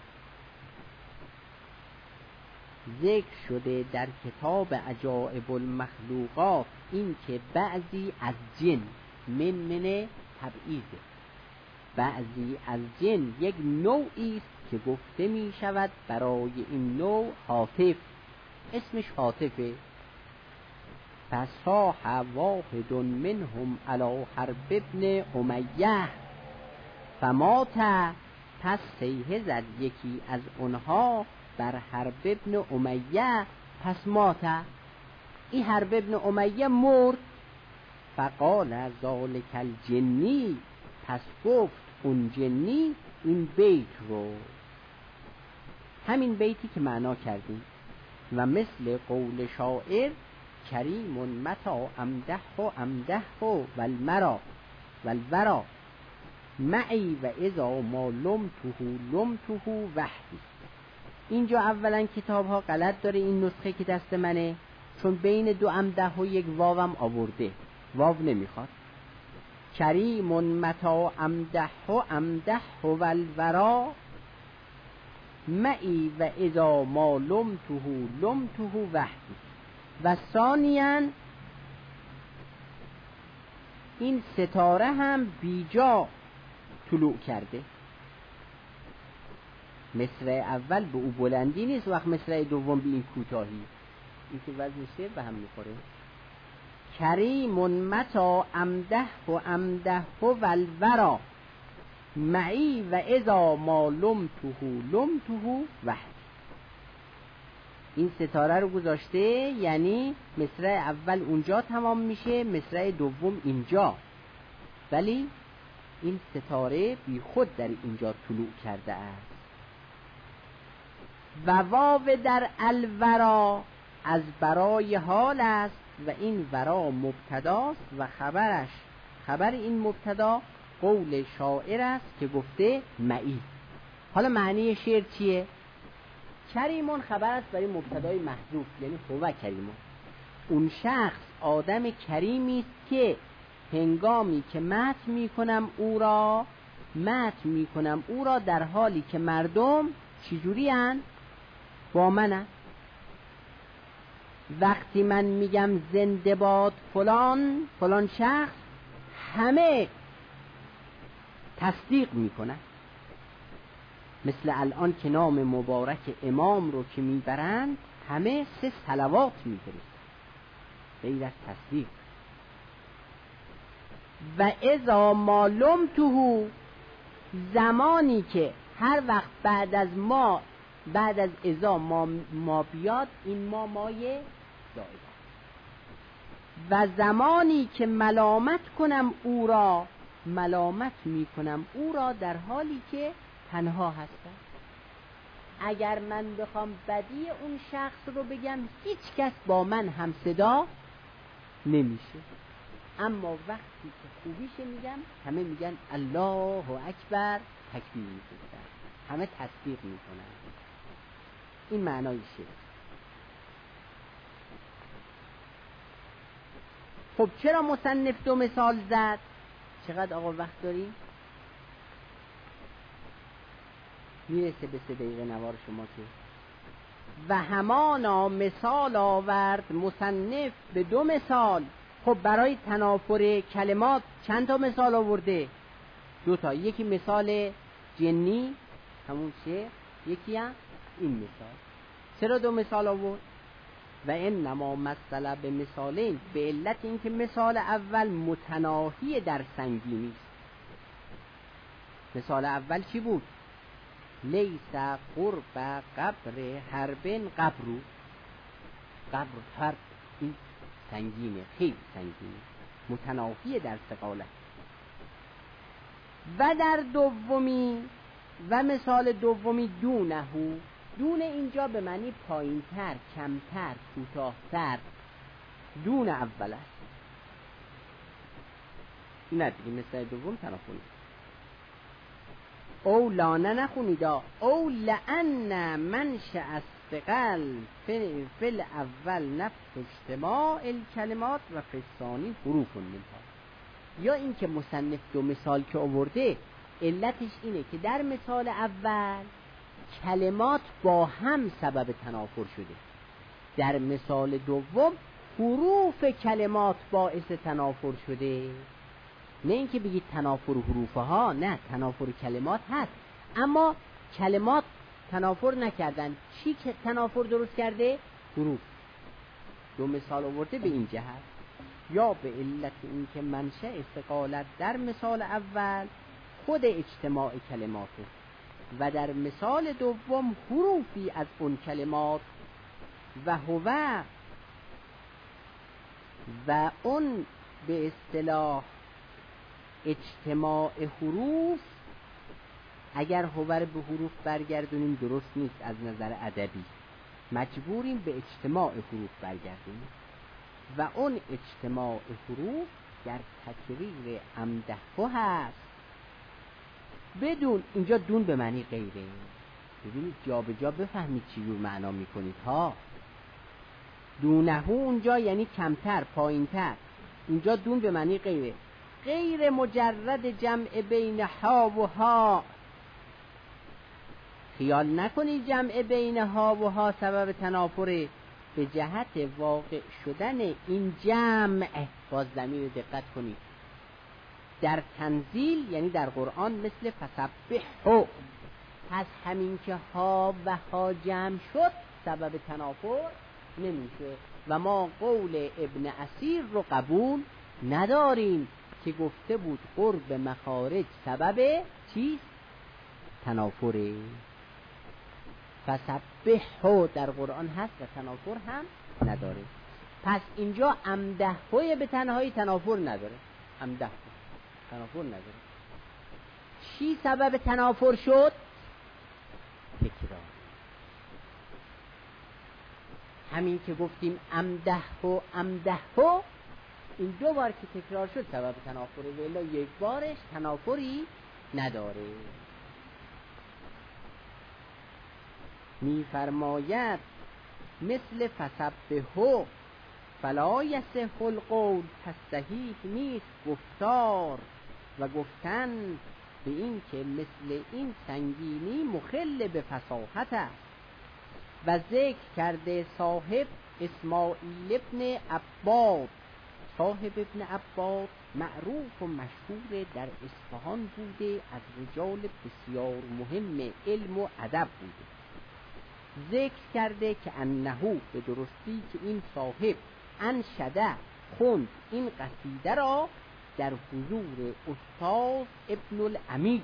ذکر شده در کتاب عجائب المخلوقات این که بعضی از جن، من من تبعیضه، بعضی از جن یک نوعی است که گفته می شود برای این نوع هاتف، اسمش هاتفه. پس صاح واحد منهم علی حرب ابن امیه فمات، پس صیحه زد یکی از اونها بر حرب ابن امیه، پس مات. این حرب ابن امیه مرد. فقال ذلک الجنی، پس گفت اون جنی این بیت رو، همین بیتی که معنا کردیم. و مثل قول شاعر کریم متا امده و امده و والمرا والورا، معی و اذا ما لمته لمته وحدی. اینجا اولا کتاب ها غلط داره، این نسخه که دست منه، چون بین دو امده و یک واوم آورده، واو نمیخواد. کریم متا امده و امده و الورا معی و اذا ما لمته لمته وحدی. و ثانیاً این ستاره هم بیجا طلوع کرده. مصرع اول به او بلندی نیست، وقت مصرع دوم به این کوتاهی، این که وزن شعر به هم میخوره. کریم متا امده و امده و الورا معی و اذا ما لمته لمته وحدی. این ستاره رو گذاشته، یعنی مصرع اول اونجا تمام میشه، مصرع دوم اینجا، ولی این ستاره بی خود در اینجا طلوع کرده است. و واو در الورا از برای حال است و این ورا مبتداست و خبرش، خبر این مبتدا قول شاعر است که گفته معی. حالا معنی شعر چیه؟ کریمون خبر است برای مبتدای محذوف، یعنی هو کریمون. اون شخص آدم کریمی است که هنگامی که مدح میکنم او را، مدح میکنم او را در حالی که مردم چجوری هن؟ با منن. وقتی من میگم زنده باد فلان فلان شخص، همه تصدیق میکنن. مثل الان که نام مبارک امام رو که میبرند، همه سه صلوات میفرستند غیر از تصدیق. و اذا ما لمته، زمانی که هر وقت بعد از ما، بعد از اذا ما, ما بیاد، این ما مایه زائده. و زمانی که ملامت کنم او را، ملامت میکنم او را در حالی که تنها هستم. اگر من بخوام بدی اون شخص رو بگم، هیچ کس با من هم صدا نمیشه، اما وقتی که خوبیشه میگم، همه میگن الله اکبر، تکبیر میزنن، همه تصدیق میکنن. این معنای شعر. خب چرا مصنف دو مثال زد؟ چقدر آقا وقت داریم؟ میرسه به سه دقیقه نوار شما که. و همانا مثال آورد مصنف به دو مثال. خب برای تنافر کلمات چند تا مثال آورده؟ دو تا. یکی مثال جنی همون چه، یکی هم این مثال. چرا دو مثال آورد؟ و این نما مثلا به مثالین، به علت این که مثال اول متناهی در سنگینی است. مثال اول چی بود؟ لیس قرب قبر حربن قبرو، قبر حرب این سنگینه، خیلی سنگینه، متناهی در ثقالت. و در دومی، و مثال دومی دونهو، دون اینجا به معنی پایینتر، کمتر، کوتاه‌تر، دون اول است. نه دیگه مثال دوم تنافری. او لانه نخونیدا، او لأن منشأ استقل فل اول نفس اجتماع الکلمات و فثانی حروف منها. یا این که مصنف دو مثال که آورده، علتش اینه که در مثال اول کلمات با هم سبب تنافر شده، در مثال دوم حروف کلمات باعث تنافر شده. نه اینکه بگید تنافر حروفها، نه، تنافر کلمات هست، اما کلمات تنافر نکردن. چی که تنافر درست کرده؟ حروف. دو مثال آورده به این جهت. یا به علت این که منشأ استقالت در مثال اول خود اجتماع کلماته و در مثال دوم حروفی از اون کلمات، و هو و اون به اصطلاح اجتماع حروف. اگر هو رو به حروف برگردونیم درست نیست از نظر ادبی، مجبوریم به اجتماع حروف برگردونیم. و اون اجتماع حروف در تکریر امده هست. بدون، اینجا دون به معنی غیره. ببینید جا به جا بفهمید چی جور معنا میکنید ها. دونهو اونجا یعنی کمتر، پایینتر، اینجا دون به معنی غیره. غیر مجرد جمع بین ها و ها. خیال نکنید جمع بین ها و ها سبب تنافره، به جهت واقع شدن این جمع. باز ضمیر دقت کنید، در تنزیل یعنی در قرآن مثل فسبحوا، پس همین که ها و ها جمع شد سبب تنافر نمیشه و ما قول ابن اسیر رو قبول نداریم که گفته بود قرب مخارج سبب چیست؟ تنافره. فسبحوا در قرآن هست و تنافر هم نداره. پس اینجا امدحوی به تنهایی تنافر نداره. امدحو تنافر نداره. چی سبب تنافر شد؟ تکرار. همین که گفتیم امدحو امدحو، این دو بار که تکرار شد سبب تنافره، ولی یک بارش تنافری نداره. می فرماید مثل فسبحوا فلا یصح القول، پس صحیح نیست گفتار و گفتن به این که مثل این سنگینی مخل به فصاحت است. و ذکر کرده صاحب اسماعیل ابن عباد. صاحب ابن عباد معروف و مشهور در اصفهان بوده، از رجال بسیار مهم علم و ادب بوده. ذکر کرده که انهو، به درستی که این صاحب انشده خوند این قصیده را در حضور استاد ابن العمید.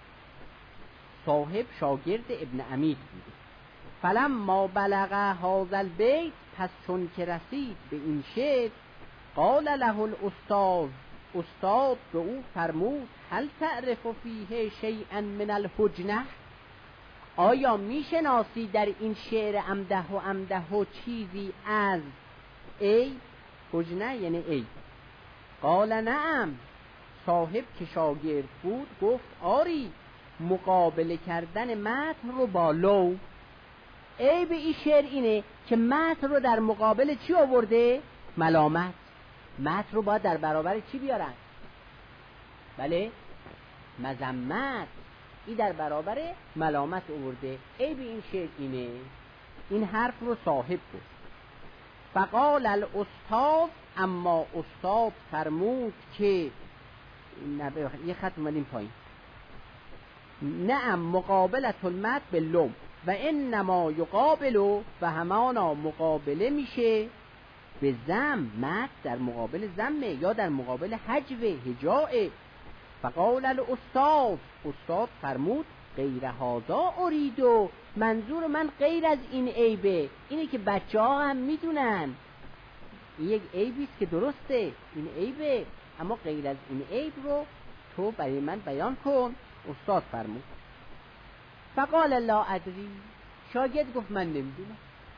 صاحب شاگرد ابن عمید بوده. فلما بلغ هذا البیت، پس چون که رسید به این شعر، قال له الاستاذ، استاد به او فرمود هل تعرف فیه شیئا من الحجنه، آیا میشناسی در این شعر امده و امده و چیزی از ای؟ حجنه یعنی ای. قال نعم، صاحب که شاگرد بود گفت آری، مقابله کردن متن رو با لو. ای به این شعر اینه که متن رو در مقابل چی آورده؟ ملامت. متن رو باید در برابر چی بیارن؟ بله، مذمت. این در برابر ملامت آورده. ای به این شعر اینه. این حرف رو صاحب گفت. فقال الاستاذ، اما استاد فرمود که یه خط اومدیم پایین، نعم مقابلت المد باللوم و انما یقابلو، و همانا مقابله میشه به زم. مد در مقابل زمه یا در مقابل حجو هجاء. فقال الاستاذ، استاد فرمود غیر هذا اریدو، منظور من غیر از این عیبه. اینه که بچه ها هم میدونن یک عیبیست که درسته، این عیبه، اما غیر از این عیب رو تو برای من بیان کن. استاد فرمود. فقال لا ادری، شاگرد گفت من نمیدونم.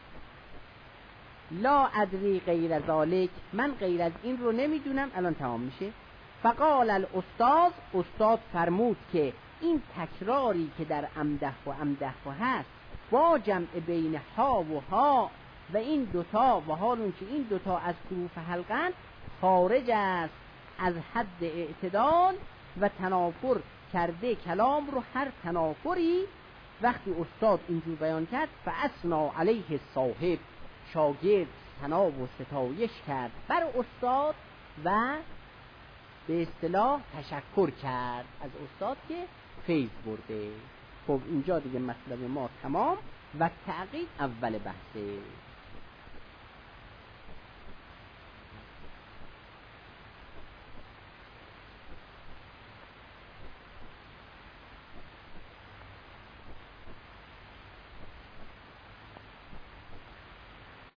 لا ادری غیر ذالک، من غیر از این رو نمیدونم. الان تمام میشه. فقال الاستاذ، استاد فرمود که این تکراری که در امده و امده و هست با جمع بین ها و ها و این دوتا و حالون که این دوتا از حروف حلقن، خارج است از حد اعتدال و تنافر کرده کلام رو. هر تنافری وقتی استاد اینجور بیان کرد، فاثنا علیه صاحب، شاگرد ثنا و ستایش کرد بر استاد و به اصطلاح تشکر کرد از استاد که فیض برده. خب اینجا دیگه مطلب ما تمام و تعقیب اول بحثه.